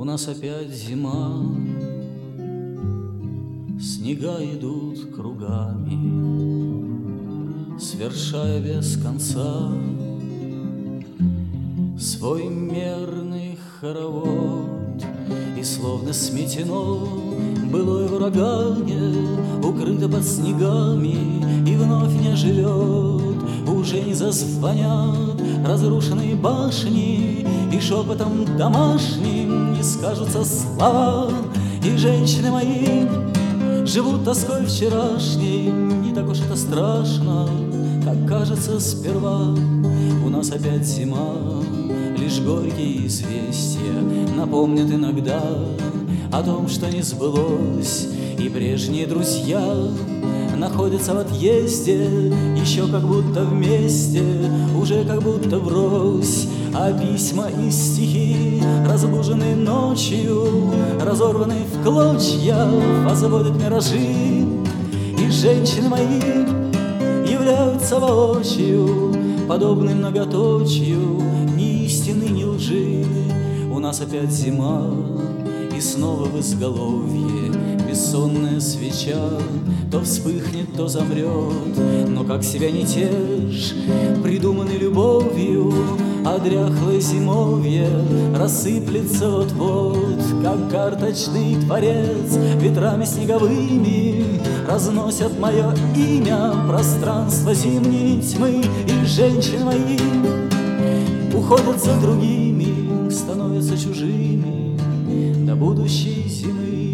нас опять зима, снега идут кругами, свершая без конца свой мерный хоровод. И словно сметено былое врагане, укрыто под снегами и вновь не живет. Уже не зазвонят разрушенные башни, и шепотом домашним не скажутся слова. И женщины мои живут тоской вчерашней, не так уж это страшно, как кажется сперва. У нас опять зима, лишь горькие известия напомнят иногда о том, что не сбылось, и прежние друзья находятся в отъезде, еще как будто вместе, уже как будто врозь. А письма и стихи, разбуженные ночью, разорванные в клочья, возводят миражи. И женщины мои являются воочию, подобны многоточию, ни истины, ни лжи. У нас опять зима, и снова в изголовье бессонная свеча то вспыхнет, то замрет, но как себя не тешь, придуманной любовью, а дряхлое зимовье рассыплется вот-вот, как карточный творец ветрами снеговыми разносят мое имя пространство зимней тьмы. И женщины мои уходят за другими, становятся чужими до будущей зимы.